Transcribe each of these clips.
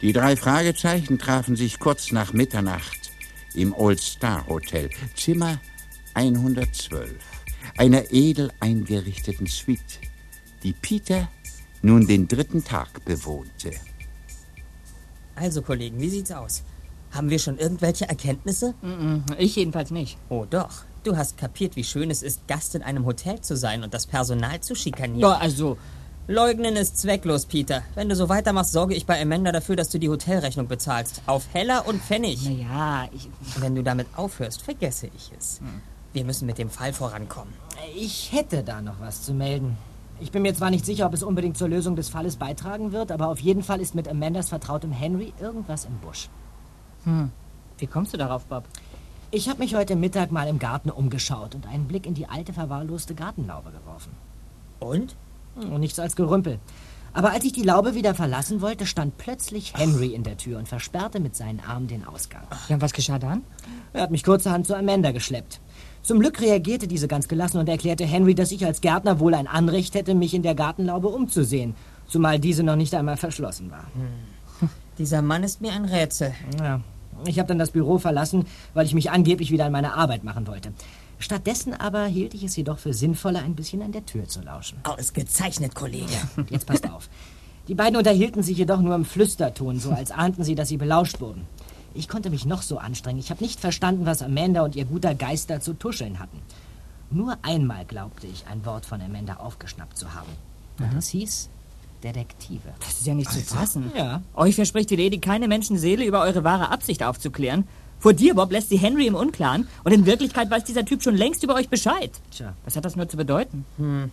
Die 3 Fragezeichen trafen sich kurz nach Mitternacht im Old Star Hotel, Zimmer 112, einer edel eingerichteten Suite, die Peter nun den 3. Tag bewohnte. Also, Kollegen, wie sieht's aus? Haben wir schon irgendwelche Erkenntnisse? Ich jedenfalls nicht. Oh doch, du hast kapiert, wie schön es ist, Gast in einem Hotel zu sein und das Personal zu schikanieren. Ja, also... Leugnen ist zwecklos, Peter. Wenn du so weitermachst, sorge ich bei Amanda dafür, dass du die Hotelrechnung bezahlst. Auf Heller und Pfennig. Naja, Wenn du damit aufhörst, vergesse ich es. Wir müssen mit dem Fall vorankommen. Ich hätte da noch was zu melden. Ich bin mir zwar nicht sicher, ob es unbedingt zur Lösung des Falles beitragen wird, aber auf jeden Fall ist mit Amandas vertrautem Henry irgendwas im Busch. Wie kommst du darauf, Bob? Ich habe mich heute Mittag mal im Garten umgeschaut und einen Blick in die alte, verwahrloste Gartenlaube geworfen. Und? Und nichts als Gerümpel. Aber als ich die Laube wieder verlassen wollte, stand plötzlich Henry in der Tür und versperrte mit seinen Armen den Ausgang. Ja, und was geschah dann? Er hat mich kurzerhand zu Amanda geschleppt. Zum Glück reagierte diese ganz gelassen und erklärte Henry, dass ich als Gärtner wohl ein Anrecht hätte, mich in der Gartenlaube umzusehen, zumal diese noch nicht einmal verschlossen war. Dieser Mann ist mir ein Rätsel. Ja, ich habe dann das Büro verlassen, weil ich mich angeblich wieder an meine Arbeit machen wollte. Stattdessen aber hielt ich es jedoch für sinnvoller, ein bisschen an der Tür zu lauschen. Ausgezeichnet, Kollege. Jetzt passt auf. Die beiden unterhielten sich jedoch nur im Flüsterton, so als ahnten sie, dass sie belauscht wurden. Ich konnte mich noch so anstrengen. Ich habe nicht verstanden, was Amanda und ihr guter Geist da zu tuscheln hatten. Nur einmal glaubte ich, ein Wort von Amanda aufgeschnappt zu haben. Und das hieß Detektive. Das ist ja nicht zu fassen. Ja. Euch verspricht die Lady, keine Menschenseele über eure wahre Absicht aufzuklären. Vor dir, Bob, lässt sie Henry im Unklaren. Und in Wirklichkeit weiß dieser Typ schon längst über euch Bescheid. Tja. Was hat das nur zu bedeuten?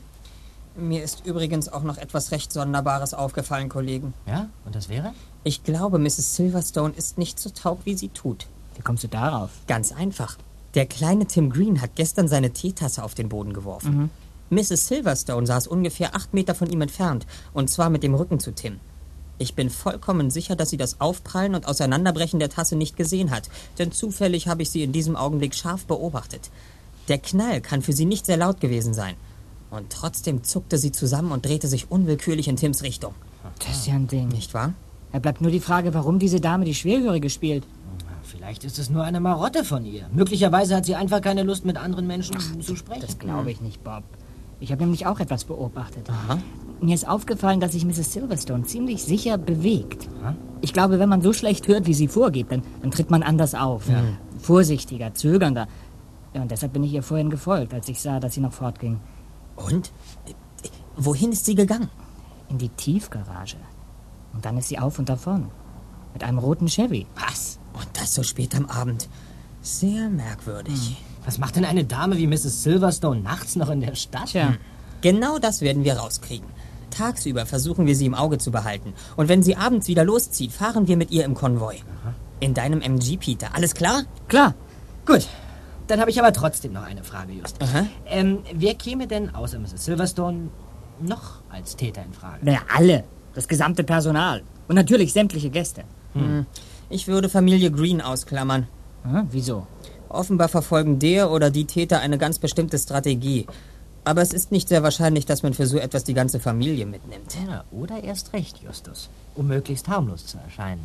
Mir ist übrigens auch noch etwas recht Sonderbares aufgefallen, Kollegen. Ja? Und das wäre? Ich glaube, Mrs. Silverstone ist nicht so taub, wie sie tut. Wie kommst du darauf? Ganz einfach. Der kleine Tim Green hat gestern seine Teetasse auf den Boden geworfen. Mrs. Silverstone saß ungefähr 8 Meter von ihm entfernt, und zwar mit dem Rücken zu Tim. Ich bin vollkommen sicher, dass sie das Aufprallen und Auseinanderbrechen der Tasse nicht gesehen hat, denn zufällig habe ich sie in diesem Augenblick scharf beobachtet. Der Knall kann für sie nicht sehr laut gewesen sein. Und trotzdem zuckte sie zusammen und drehte sich unwillkürlich in Tims Richtung. Das ist ja ein Ding. Nicht wahr? Da bleibt nur die Frage, warum diese Dame die Schwerhörige spielt. Vielleicht ist es nur eine Marotte von ihr. Möglicherweise hat sie einfach keine Lust, mit anderen Menschen zu sprechen. Das glaube ich nicht, Bob. Ich habe nämlich auch etwas beobachtet. Aha. Mir ist aufgefallen, dass sich Mrs. Silverstone ziemlich sicher bewegt. Ich glaube, wenn man so schlecht hört, wie sie vorgeht, dann tritt man anders auf. Ja. Vorsichtiger, zögernder. Ja, und deshalb bin ich ihr vorhin gefolgt, als ich sah, dass sie noch fortging. Und? Wohin ist sie gegangen? In die Tiefgarage. Und dann ist sie auf und davon. Mit einem roten Chevy. Was? Und das so spät am Abend. Sehr merkwürdig. Was macht denn eine Dame wie Mrs. Silverstone nachts noch in der Stadt? Tja. Genau das werden wir rauskriegen. Tagsüber versuchen wir sie im Auge zu behalten. Und wenn sie abends wieder loszieht, fahren wir mit ihr im Konvoi. In deinem MG, Peter. Alles klar? Klar. Gut, dann habe ich aber trotzdem noch eine Frage, Just. Aha. Wer käme denn außer Mrs. Silverstone noch als Täter in Frage? Naja, alle. Das gesamte Personal. Und natürlich sämtliche Gäste. Ich würde Familie Green ausklammern. Wieso? Offenbar verfolgen der oder die Täter eine ganz bestimmte Strategie. Aber es ist nicht sehr wahrscheinlich, dass man für so etwas die ganze Familie mitnimmt. Ja, oder erst recht, Justus. Um möglichst harmlos zu erscheinen.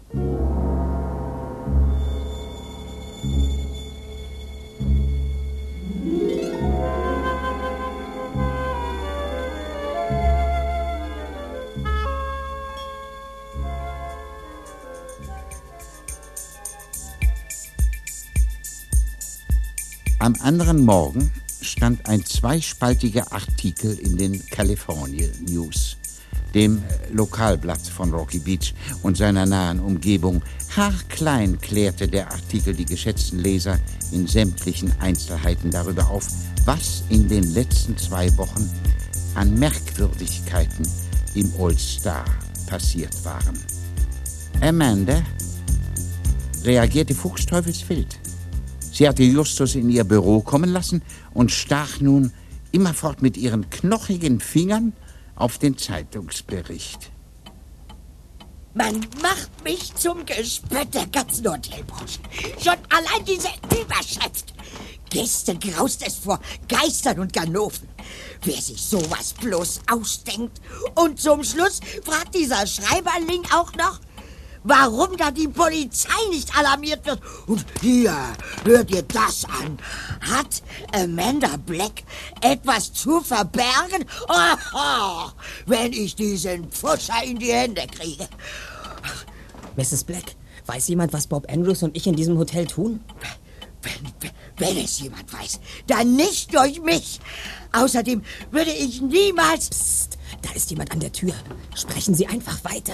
Am anderen Morgen stand ein zweispaltiger Artikel in den California News, dem Lokalblatt von Rocky Beach und seiner nahen Umgebung. Haarklein klärte der Artikel die geschätzten Leser in sämtlichen Einzelheiten darüber auf, was in den letzten 2 Wochen an Merkwürdigkeiten im Old Star passiert waren. Amanda reagierte fuchsteufelswild. Sie hatte Justus in ihr Büro kommen lassen und stach nun immerfort mit ihren knochigen Fingern auf den Zeitungsbericht. Man macht mich zum Gespött der ganzen Hotelbranche. Schon allein diese Überschrift. Gestern graust es vor Geistern und Ganoven. Wer sich sowas bloß ausdenkt. Und zum Schluss fragt dieser Schreiberling auch noch, warum da die Polizei nicht alarmiert wird. Und hier, hört ihr das an? Hat Amanda Black etwas zu verbergen? Oh, wenn ich diesen Pfuscher in die Hände kriege. Mrs. Black, weiß jemand, was Bob Andrews und ich in diesem Hotel tun? Wenn es jemand weiß, dann nicht durch mich. Außerdem würde ich niemals... Psst, da ist jemand an der Tür. Sprechen Sie einfach weiter.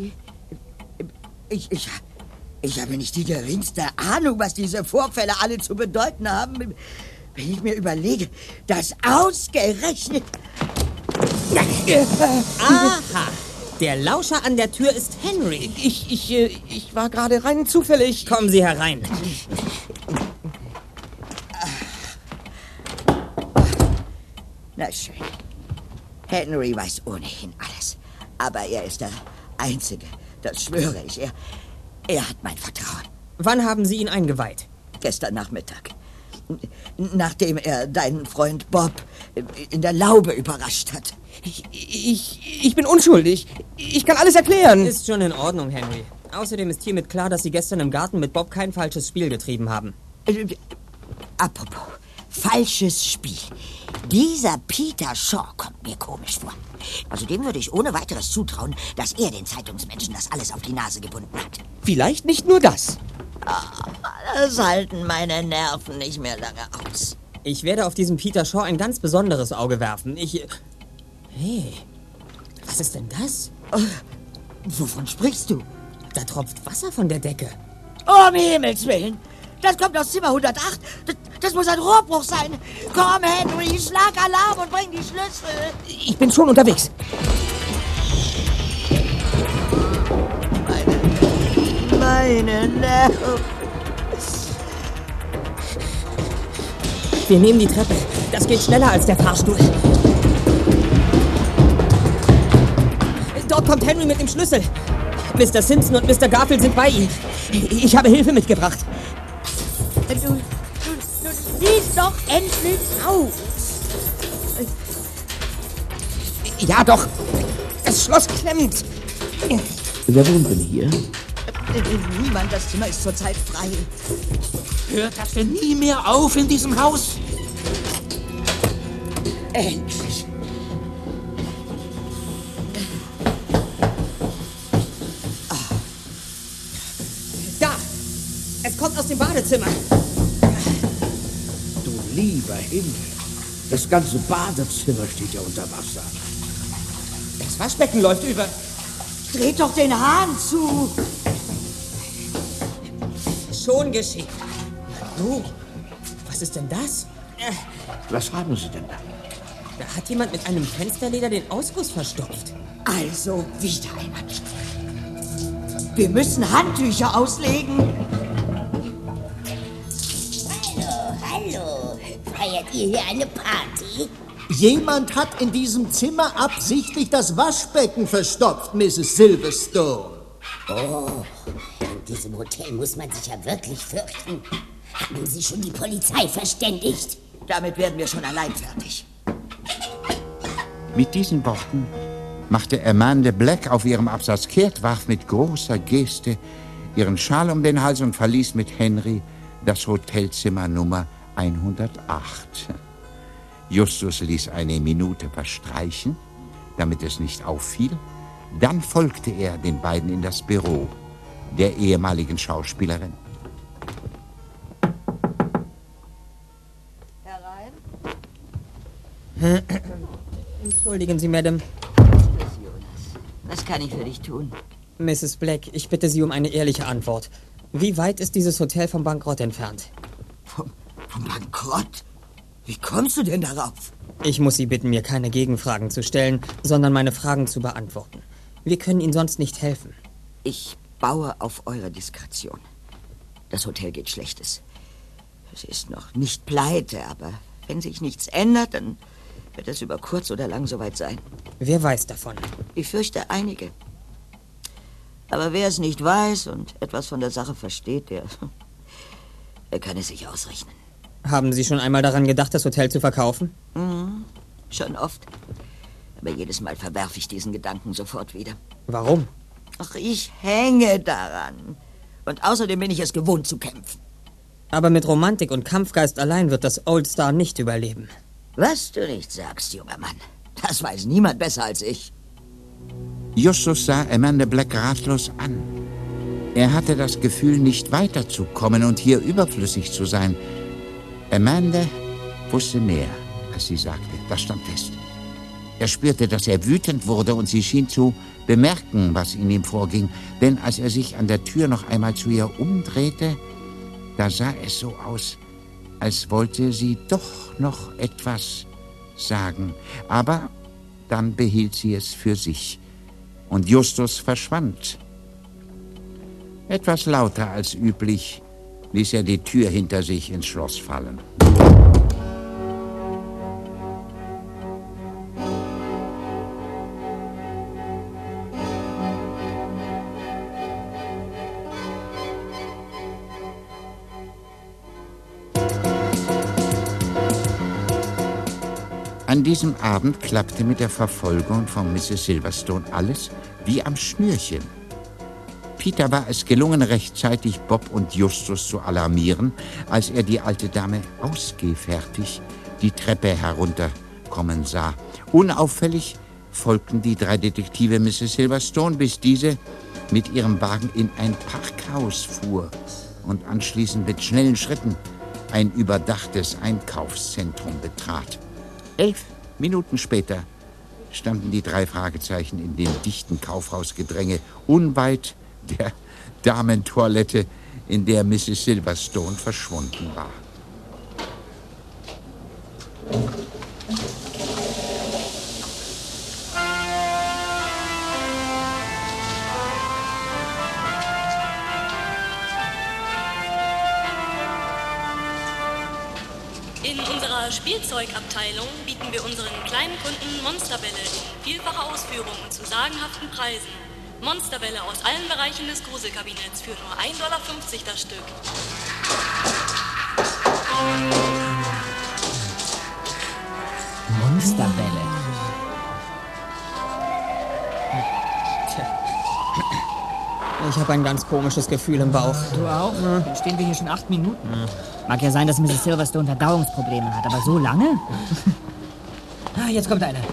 Ich habe nicht die geringste Ahnung, was diese Vorfälle alle zu bedeuten haben. Wenn ich mir überlege, dass ausgerechnet... Aha, der Lauscher an der Tür ist Henry. Ich war gerade rein zufällig. Kommen Sie herein. Na schön. Henry weiß ohnehin alles. Aber er ist der Einzige, das schwöre ich. Er hat mein Vertrauen. Wann haben Sie ihn eingeweiht? Gestern Nachmittag. Nachdem er deinen Freund Bob in der Laube überrascht hat. Ich bin unschuldig. Ich kann alles erklären. Ist schon in Ordnung, Henry. Außerdem ist hiermit klar, dass Sie gestern im Garten mit Bob kein falsches Spiel getrieben haben. Apropos, falsches Spiel. Dieser Peter Shaw kommt mir komisch vor. Also dem würde ich ohne weiteres zutrauen, dass er den Zeitungsmenschen das alles auf die Nase gebunden hat. Vielleicht nicht nur das. Das halten meine Nerven nicht mehr lange aus. Ich werde auf diesen Peter Shaw ein ganz besonderes Auge werfen. Hey, was ist denn das? Wovon sprichst du? Da tropft Wasser von der Decke. Um Himmels Willen! Das kommt aus Zimmer 108. Das muss ein Rohrbruch sein. Komm, Henry, schlag Alarm und bring die Schlüssel. Ich bin schon unterwegs. Meine Nerven. Wir nehmen die Treppe. Das geht schneller als der Fahrstuhl. Dort kommt Henry mit dem Schlüssel. Mr. Simpson und Mr. Garfield sind bei ihm. Ich habe Hilfe mitgebracht. Du siehst doch endlich aus. Ja, doch. Das Schloss klemmt. Wer wohnt denn hier? Niemand, das Zimmer ist zurzeit frei. Hört das denn nie mehr auf in diesem Haus? Endlich. Da! Es kommt aus dem Badezimmer. Du lieber Himmel. Das ganze Badezimmer steht ja unter Wasser. Das Waschbecken läuft über. Dreht doch den Hahn zu. Schon geschehen. Du, was ist denn das? Was haben Sie denn da? Da hat jemand mit einem Fensterleder den Ausguss verstopft. Also wieder einmal. Wir müssen Handtücher auslegen. Hallo. Feiert ihr hier eine Party? Jemand hat in diesem Zimmer absichtlich das Waschbecken verstopft, Mrs. Silverstone. Oh, in diesem Hotel muss man sich ja wirklich fürchten. Haben Sie schon die Polizei verständigt? Damit werden wir schon allein fertig. Mit diesen Worten machte Amanda Black auf ihrem Absatz kehrt, warf mit großer Geste ihren Schal um den Hals und verließ mit Henry das Hotelzimmer Nummer 108. Justus ließ eine Minute verstreichen, damit es nicht auffiel. Dann folgte er den beiden in das Büro der ehemaligen Schauspielerin. Herein. Entschuldigen Sie, Madame. Was kann ich für dich tun? Mrs. Black, ich bitte Sie um eine ehrliche Antwort. Wie weit ist dieses Hotel vom Bankrott entfernt? Vom Bankrott? Wie kommst du denn darauf? Ich muss Sie bitten, mir keine Gegenfragen zu stellen, sondern meine Fragen zu beantworten. Wir können Ihnen sonst nicht helfen. Ich baue auf eure Diskretion. Das Hotel geht Schlechtes. Es ist noch nicht pleite, aber wenn sich nichts ändert, dann wird es über kurz oder lang soweit sein. Wer weiß davon? Ich fürchte, einige. Aber wer es nicht weiß und etwas von der Sache versteht, der kann es sich ausrechnen. Haben Sie schon einmal daran gedacht, das Hotel zu verkaufen? Schon oft. Aber jedes Mal verwerfe ich diesen Gedanken sofort wieder. Warum? Ach, ich hänge daran. Und außerdem bin ich es gewohnt zu kämpfen. Aber mit Romantik und Kampfgeist allein wird das Old Star nicht überleben. Was du nicht sagst, junger Mann, das weiß niemand besser als ich. Justus sah Amanda Black ratlos an. Er hatte das Gefühl, nicht weiterzukommen und hier überflüssig zu sein. Amanda wusste mehr, als sie sagte. Das stand fest. Er spürte, dass er wütend wurde und sie schien zu bemerken, was in ihm vorging. Denn als er sich an der Tür noch einmal zu ihr umdrehte, da sah es so aus, als wollte sie doch noch etwas sagen. Aber dann behielt sie es für sich. Und Justus verschwand. Etwas lauter als üblich ließ er die Tür hinter sich ins Schloss fallen. An diesem Abend klappte mit der Verfolgung von Mrs. Silverstone alles wie am Schnürchen. Peter war es gelungen, rechtzeitig Bob und Justus zu alarmieren, als er die alte Dame ausgehfertig die Treppe herunterkommen sah. Unauffällig folgten die 3 Detektive Mrs. Silverstone, bis diese mit ihrem Wagen in ein Parkhaus fuhr und anschließend mit schnellen Schritten ein überdachtes Einkaufszentrum betrat. 11 Minuten später standen die 3 Fragezeichen in dem dichten Kaufhausgedränge unweit der Damentoilette, in der Mrs. Silverstone verschwunden war. In unserer Spielzeugabteilung bieten wir unseren kleinen Kunden Monsterbälle in vielfacher Ausführung und zu sagenhaften Preisen. Monsterbälle aus allen Bereichen des Gruselkabinetts für nur 1,50 $ das Stück. Monsterbälle. Ich habe ein ganz komisches Gefühl im Bauch. Du auch? Dann stehen wir hier schon 8 Minuten. Mag ja sein, dass Mrs. Silverstone Verdauungsprobleme hat, aber so lange? Ah, jetzt kommt einer.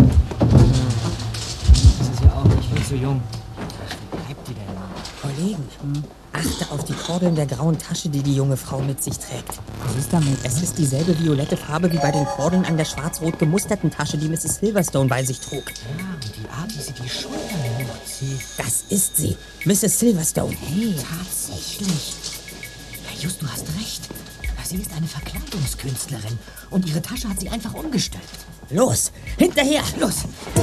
Das ist ja auch nicht viel zu jung. Wo bleibt die denn? Kollegen, achte auf die Kordeln der grauen Tasche, die die junge Frau mit sich trägt. Was ist damit? Es ist dieselbe violette Farbe wie bei den Kordeln an der schwarz-rot gemusterten Tasche, die Mrs. Silverstone bei sich trug. Ja, und die Art, wie sie die Schultern hochzieht. Das ist sie, Mrs. Silverstone. Hey, tatsächlich. Ja, Just, du hast recht. Sie ist eine Verkleidungskünstlerin. Und ihre Tasche hat sie einfach umgestülpt. Los, hinterher! Los!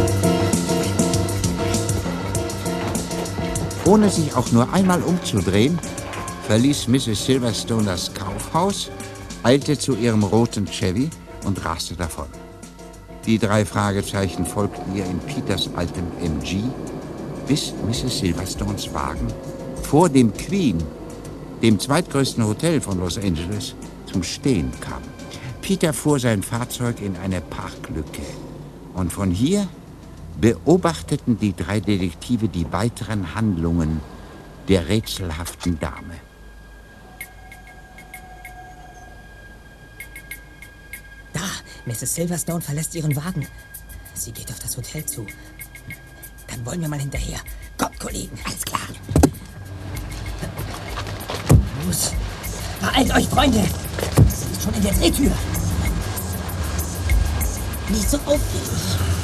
Ohne sich auch nur einmal umzudrehen, verließ Mrs. Silverstone das Kaufhaus, eilte zu ihrem roten Chevy und raste davon. Die 3 Fragezeichen folgten ihr in Peters altem MG, bis Mrs. Silverstones Wagen vor dem Queen, dem zweitgrößten Hotel von Los Angeles, zum Stehen kam. Peter fuhr sein Fahrzeug in eine Parklücke. Und von hier beobachteten die 3 Detektive die weiteren Handlungen der rätselhaften Dame. Da, Mrs. Silverstone verlässt ihren Wagen. Sie geht auf das Hotel zu. Dann wollen wir mal hinterher. Kommt, Kollegen. Alles klar. Los! Beeilt euch, Freunde! Sie ist schon in der Drehtür. Nicht so aufgeregt.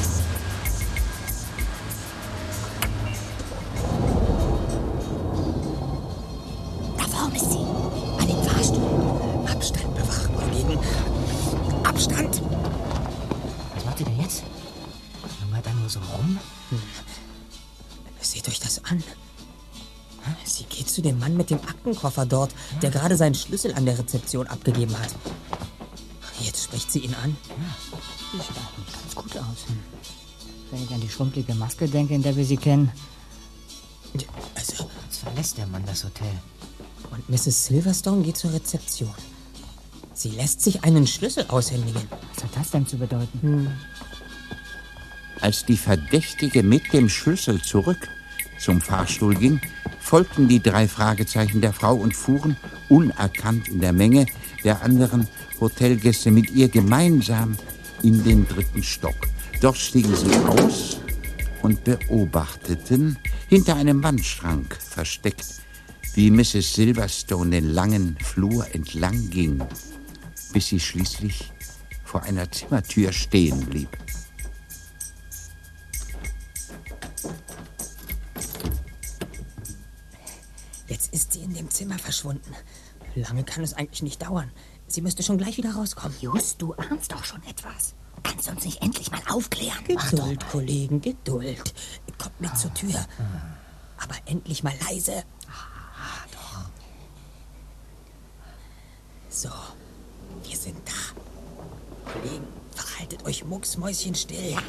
Da vorne ist sie. An den Fahrstuhl. Abstand bewachen, Kollegen. Abstand! Was macht ihr denn jetzt? Lungert da nur so rum? Seht euch das an. Sie geht zu dem Mann mit dem Aktenkoffer dort, der gerade seinen Schlüssel an der Rezeption abgegeben hat. Jetzt spricht sie ihn an. Ja, die sieht eigentlich ganz gut aus. Wenn ich an die schrumpelige Maske denke, in der wir sie kennen. Also, Jetzt verlässt der Mann das Hotel. und Mrs. Silverstone geht zur Rezeption. Sie lässt sich einen Schlüssel aushändigen. Was hat das denn zu bedeuten? Als die Verdächtige mit dem Schlüssel zurück zum Fahrstuhl ging, folgten die 3 Fragezeichen der Frau und fuhren unerkannt in der Menge der anderen Hotelgäste mit ihr gemeinsam in den 3. Stock. Dort stiegen sie aus und beobachteten, hinter einem Wandschrank versteckt, wie Mrs. Silverstone den langen Flur entlang ging, bis sie schließlich vor einer Zimmertür stehen blieb. Jetzt ist sie in dem Zimmer verschwunden. Lange kann es eigentlich nicht dauern. Sie müsste schon gleich wieder rauskommen. Just, du ahnst doch schon etwas. Kannst du uns nicht endlich mal aufklären? Geduld, Kollegen, Geduld. Kommt mit zur Tür. Aber endlich mal leise. So, wir sind da. Kollegen, verhaltet euch mucksmäuschenstill. Ja.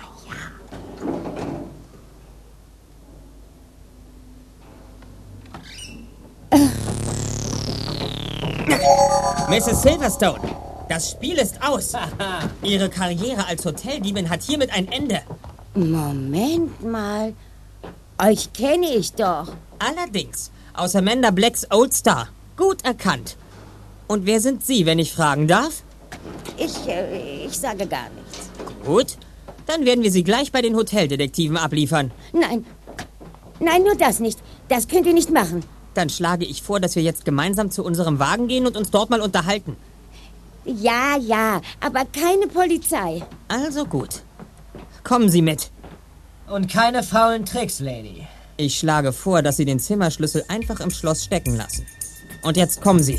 Mrs. Silverstone, das Spiel ist aus. Ihre Karriere als Hoteldiebin hat hiermit ein Ende. Moment mal. Euch kenne ich doch. Allerdings, aus Amanda Blacks Old Star. Gut erkannt. Und wer sind Sie, wenn ich fragen darf? Ich sage gar nichts. Gut, dann werden wir Sie gleich bei den Hoteldetektiven abliefern. Nein, nur das nicht. Das könnt ihr nicht machen. Dann schlage ich vor, dass wir jetzt gemeinsam zu unserem Wagen gehen und uns dort mal unterhalten. Ja, aber keine Polizei. Also gut. Kommen Sie mit. Und keine faulen Tricks, Lady. Ich schlage vor, dass Sie den Zimmerschlüssel einfach im Schloss stecken lassen. Und jetzt kommen Sie.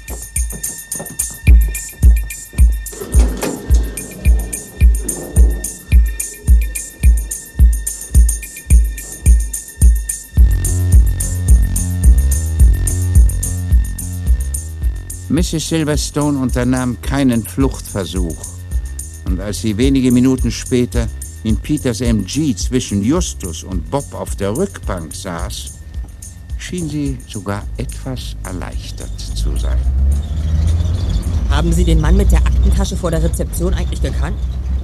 Mrs. Silverstone unternahm keinen Fluchtversuch. Und als sie wenige Minuten später in Peters MG zwischen Justus und Bob auf der Rückbank saß, schien sie sogar etwas erleichtert zu sein. Haben Sie den Mann mit der Aktentasche vor der Rezeption eigentlich gekannt?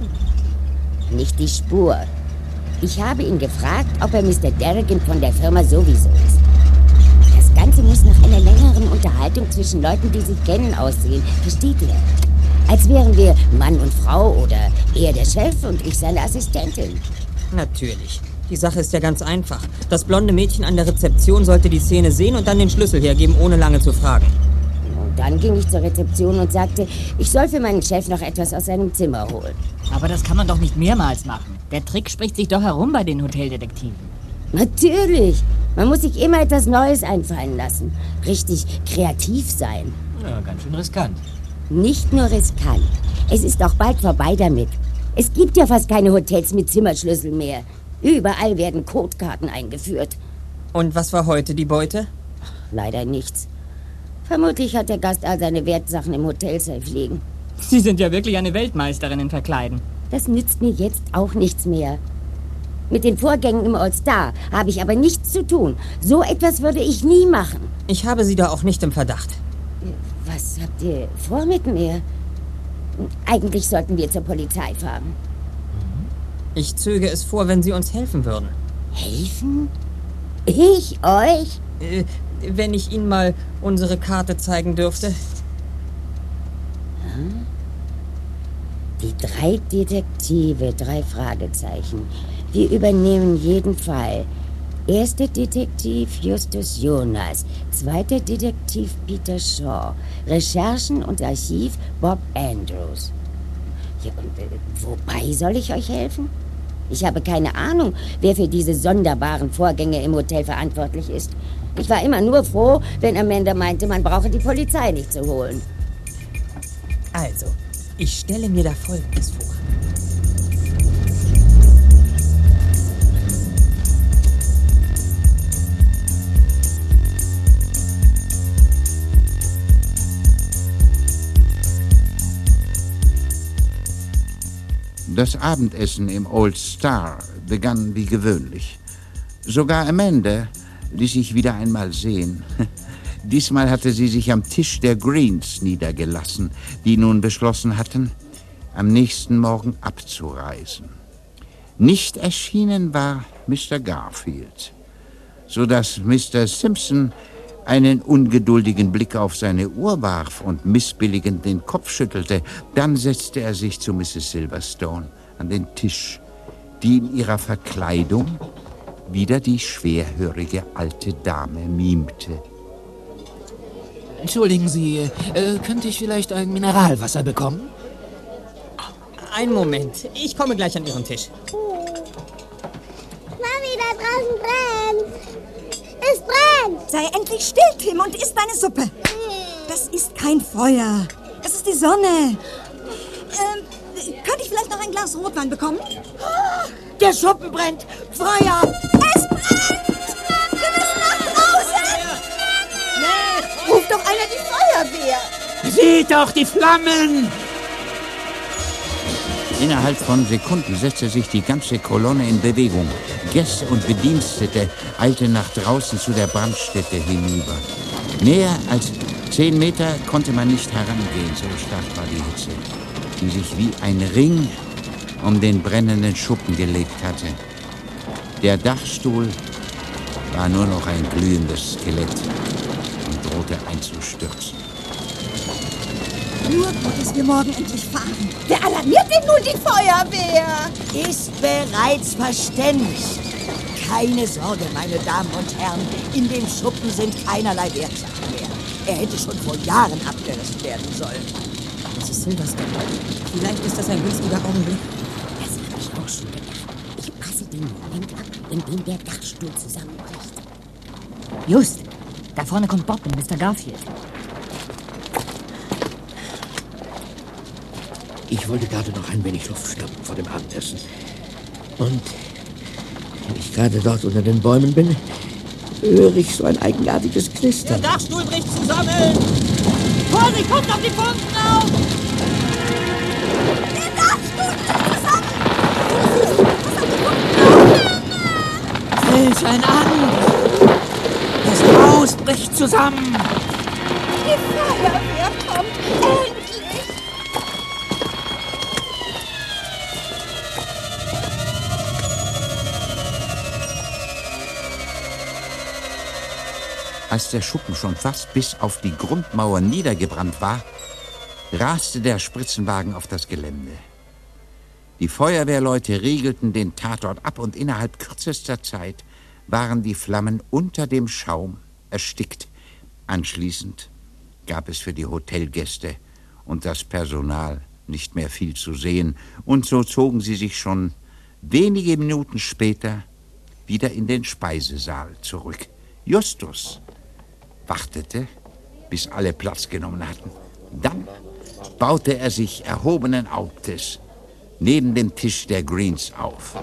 Nicht die Spur. Ich habe ihn gefragt, ob er Mr. Derrigan von der Firma sowieso ist. Das Ganze muss nach einer längeren Unterhaltung zwischen Leuten, die sich kennen, aussehen. Versteht ihr? Als wären wir Mann und Frau oder er der Chef und ich seine Assistentin. Natürlich. Die Sache ist ja ganz einfach. Das blonde Mädchen an der Rezeption sollte die Szene sehen und dann den Schlüssel hergeben, ohne lange zu fragen. Und dann ging ich zur Rezeption und sagte, ich soll für meinen Chef noch etwas aus seinem Zimmer holen. Aber das kann man doch nicht mehrmals machen. Der Trick spricht sich doch herum bei den Hoteldetektiven. Natürlich. Man muss sich immer etwas Neues einfallen lassen. Richtig kreativ sein. Ja, ganz schön riskant. Nicht nur riskant. Es ist auch bald vorbei damit. Es gibt ja fast keine Hotels mit Zimmerschlüssel mehr. Überall werden Codekarten eingeführt. Und was war heute die Beute? Leider nichts. Vermutlich hat der Gast all seine Wertsachen im Hotelsafe liegen. Sie sind ja wirklich eine Weltmeisterin in Verkleiden. Das nützt mir jetzt auch nichts mehr. Mit den Vorgängen im All Star habe ich aber nichts zu tun. So etwas würde ich nie machen. Ich habe Sie da auch nicht im Verdacht. Was habt ihr vor mit mir? Eigentlich sollten wir zur Polizei fahren. Ich zöge es vor, wenn Sie uns helfen würden. Helfen? Ich euch? Wenn ich Ihnen mal unsere Karte zeigen dürfte. Die 3 Detektive, 3 Fragezeichen. Wir übernehmen jeden Fall. Erster Detektiv Justus Jonas. Zweiter Detektiv Peter Shaw. Recherchen und Archiv Bob Andrews. Ja, und wobei soll ich euch helfen? Ich habe keine Ahnung, wer für diese sonderbaren Vorgänge im Hotel verantwortlich ist. Ich war immer nur froh, wenn Amanda meinte, man brauche die Polizei nicht zu holen. Also, ich stelle mir da Folgendes vor. Das Abendessen im Old Star begann wie gewöhnlich. Sogar Amanda ließ sich wieder einmal sehen. Diesmal hatte sie sich am Tisch der Greens niedergelassen, die nun beschlossen hatten, am nächsten Morgen abzureisen. Nicht erschienen war Mr. Garfield. sodass Mr. Simpson einen ungeduldigen Blick auf seine Uhr warf und missbilligend den Kopf schüttelte. Dann setzte er sich zu Mrs. Silverstone an den Tisch, die in ihrer Verkleidung wieder die schwerhörige alte Dame mimte. Entschuldigen Sie, könnte ich vielleicht ein Mineralwasser bekommen? Einen Moment, ich komme gleich an Ihren Tisch. Mami, da draußen brennt. Es brennt. Sei endlich still, Tim, und iss deine Suppe. Das ist kein Feuer. Es ist die Sonne. Könnte ich vielleicht noch ein Glas Rotwein bekommen? Der Schuppen brennt. Feuer. Es brennt. Wir müssen nach draußen. Ruf doch einer die Feuerwehr. Seht doch die Flammen! Innerhalb von Sekunden setzte sich die ganze Kolonne in Bewegung. Gäste und Bedienstete eilten nach draußen zu der Brandstätte hinüber. Näher als 10 Meter konnte man nicht herangehen, so stark war die Hitze, die sich wie ein Ring um den brennenden Schuppen gelegt hatte. Der Dachstuhl war nur noch ein glühendes Skelett und drohte einzustürzen. Nur gut, dass wir morgen endlich fahren. Wer alarmiert denn nun die Feuerwehr? Ist bereits verständigt. Keine Sorge, meine Damen und Herren. In dem Schuppen sind keinerlei Wertsachen mehr. Er hätte schon vor Jahren abgerissen werden sollen. Mrs. Silverstone, vielleicht ist das ein günstiger Augenblick. Das habe ich auch schon gedacht. Ich passe den Moment ab, in dem der Dachstuhl zusammenbricht. Just, da vorne kommt Bob und Mr. Garfield. Ich wollte gerade noch ein wenig Luft schnappen vor dem Abendessen. Und wenn ich gerade dort unter den Bäumen bin, höre ich so ein eigenartiges Knistern. Der Dachstuhl bricht zusammen! Vorsicht, kommt auf die Funken auf! Der Dachstuhl bricht zusammen! Fällt ein an! Das Haus bricht zusammen! Die Feuerwehr kommt! Endlich! Als der Schuppen schon fast bis auf die Grundmauer niedergebrannt war, raste der Spritzenwagen auf das Gelände. Die Feuerwehrleute riegelten den Tatort ab und innerhalb kürzester Zeit waren die Flammen unter dem Schaum erstickt. Anschließend gab es für die Hotelgäste und das Personal nicht mehr viel zu sehen, und so zogen sie sich schon wenige Minuten später wieder in den Speisesaal zurück. Justus wartete, bis alle Platz genommen hatten. Dann baute er sich erhobenen Hauptes neben dem Tisch der Greens auf.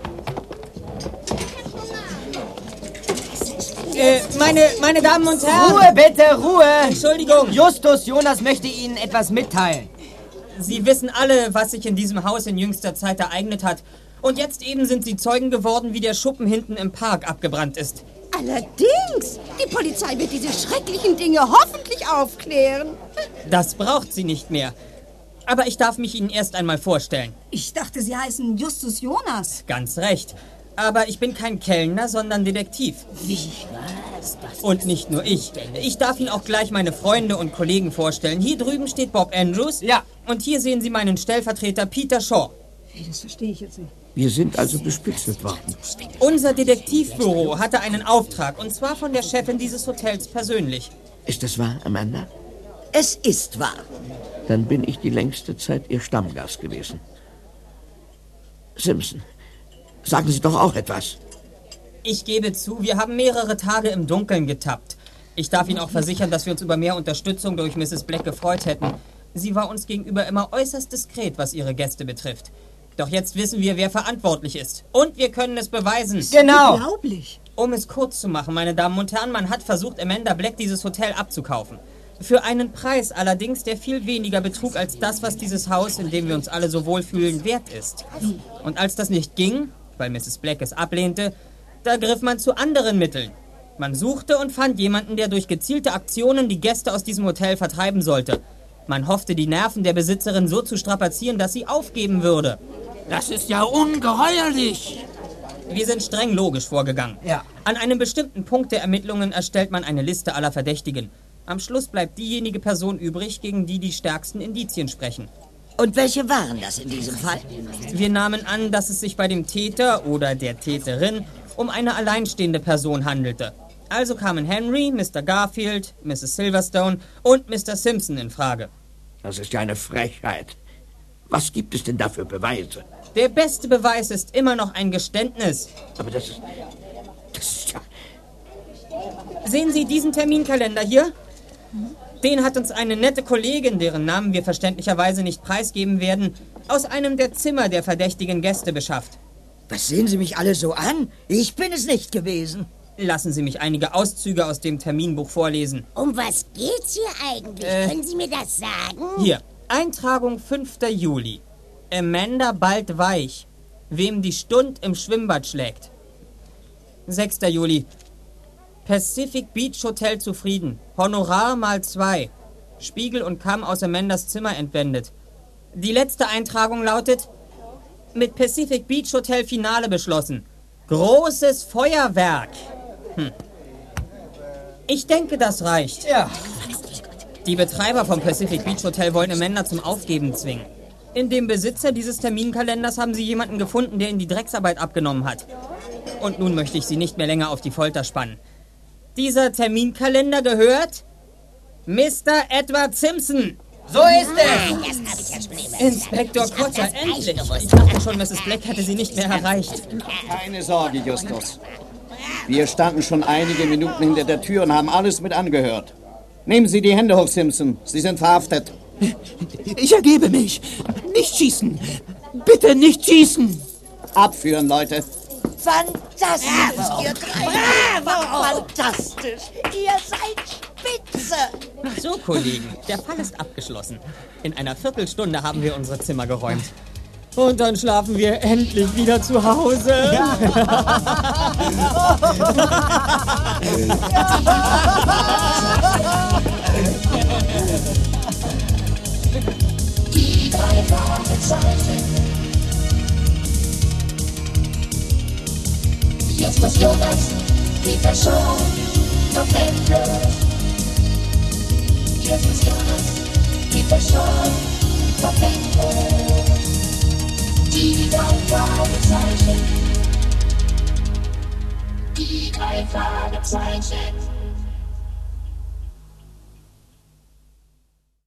Meine Damen und Herren! Ruhe bitte, Ruhe! Entschuldigung! Justus Jonas möchte Ihnen etwas mitteilen. Sie wissen alle, was sich in diesem Haus in jüngster Zeit ereignet hat. Und jetzt eben sind Sie Zeugen geworden, wie der Schuppen hinten im Park abgebrannt ist. Allerdings, die Polizei wird diese schrecklichen Dinge hoffentlich aufklären. Das braucht sie nicht mehr. Aber ich darf mich Ihnen erst einmal vorstellen. Ich dachte, Sie heißen Justus Jonas. Ganz recht. Aber ich bin kein Kellner, sondern Detektiv. Wie was? Und nicht nur ich. Ich darf Ihnen auch gleich meine Freunde und Kollegen vorstellen. Hier drüben steht Bob Andrews. Ja. Und hier sehen Sie meinen Stellvertreter Peter Shaw. Das verstehe ich jetzt nicht. Wir sind also bespitzelt worden. Unser Detektivbüro hatte einen Auftrag, und zwar von der Chefin dieses Hotels persönlich. Ist das wahr, Amanda? Es ist wahr. Dann bin ich die längste Zeit Ihr Stammgast gewesen. Simpson, sagen Sie doch auch etwas. Ich gebe zu, wir haben mehrere Tage im Dunkeln getappt. Ich darf Ihnen auch versichern, dass wir uns über mehr Unterstützung durch Mrs. Black gefreut hätten. Sie war uns gegenüber immer äußerst diskret, was ihre Gäste betrifft. Doch jetzt wissen wir, wer verantwortlich ist. Und wir können es beweisen. Genau. Unglaublich. Um es kurz zu machen, meine Damen und Herren, man hat versucht, Amanda Black dieses Hotel abzukaufen. Für einen Preis allerdings, der viel weniger betrug als das, was dieses Haus, in dem wir uns alle so wohlfühlen, wert ist. Und als das nicht ging, weil Mrs. Black es ablehnte, da griff man zu anderen Mitteln. Man suchte und fand jemanden, der durch gezielte Aktionen die Gäste aus diesem Hotel vertreiben sollte. Man hoffte, die Nerven der Besitzerin so zu strapazieren, dass sie aufgeben würde. Das ist ja ungeheuerlich. Wir sind streng logisch vorgegangen. Ja. An einem bestimmten Punkt der Ermittlungen erstellt man eine Liste aller Verdächtigen. Am Schluss bleibt diejenige Person übrig, gegen die die stärksten Indizien sprechen. Und welche waren das in diesem Fall? Wir nahmen an, dass es sich bei dem Täter oder der Täterin um eine alleinstehende Person handelte. Also kamen Henry, Mr. Garfield, Mrs. Silverstone und Mr. Simpson in Frage. Das ist ja eine Frechheit. Was gibt es denn da für Beweise? Der beste Beweis ist immer noch ein Geständnis. Aber das ist ja... Sehen Sie diesen Terminkalender hier? Den hat uns eine nette Kollegin, deren Namen wir verständlicherweise nicht preisgeben werden, aus einem der Zimmer der verdächtigen Gäste beschafft. Was sehen Sie mich alle so an? Ich bin es nicht gewesen. Lassen Sie mich einige Auszüge aus dem Terminbuch vorlesen. Um was geht's hier eigentlich? Können Sie mir das sagen? Hier, Eintragung 5. Juli. Amanda bald weich. Wem die Stund im Schwimmbad schlägt. 6. Juli. Pacific Beach Hotel zufrieden. Honorar mal 2. Spiegel und Kamm aus Amandas Zimmer entwendet. Die letzte Eintragung lautet: mit Pacific Beach Hotel Finale beschlossen. Großes Feuerwerk. Ich denke, das reicht. Ja. Die Betreiber vom Pacific Beach Hotel wollen Amanda zum Aufgeben zwingen. In dem Besitzer dieses Terminkalenders haben sie jemanden gefunden, der ihnen die Drecksarbeit abgenommen hat. Und nun möchte ich sie nicht mehr länger auf die Folter spannen. Dieser Terminkalender gehört Mr. Edward Simpson. So ist es! Das habe ich ja schon immer Inspektor Cotter, endlich! Ich dachte schon, Mrs. Black hätte sie nicht mehr erreicht. Keine Sorge, Justus. Wir standen schon einige Minuten hinter der Tür und haben alles mit angehört. Nehmen Sie die Hände hoch, Simpson. Sie sind verhaftet. Ich ergebe mich. Nicht schießen. Bitte nicht schießen. Abführen, Leute. Fantastisch, ihr drei. Bravo! Fantastisch. Ihr seid spitze. So, Kollegen, der Fall ist abgeschlossen. In einer Viertelstunde haben wir unsere Zimmer geräumt. Und dann schlafen wir endlich wieder zu Hause. Die 3 Fragezeichen. Jetzt muss Jonas die Person verwendet. Jetzt muss Jonas die Person verwendet. Die 3 Fragezeichen. Die 3 Fragezeichen.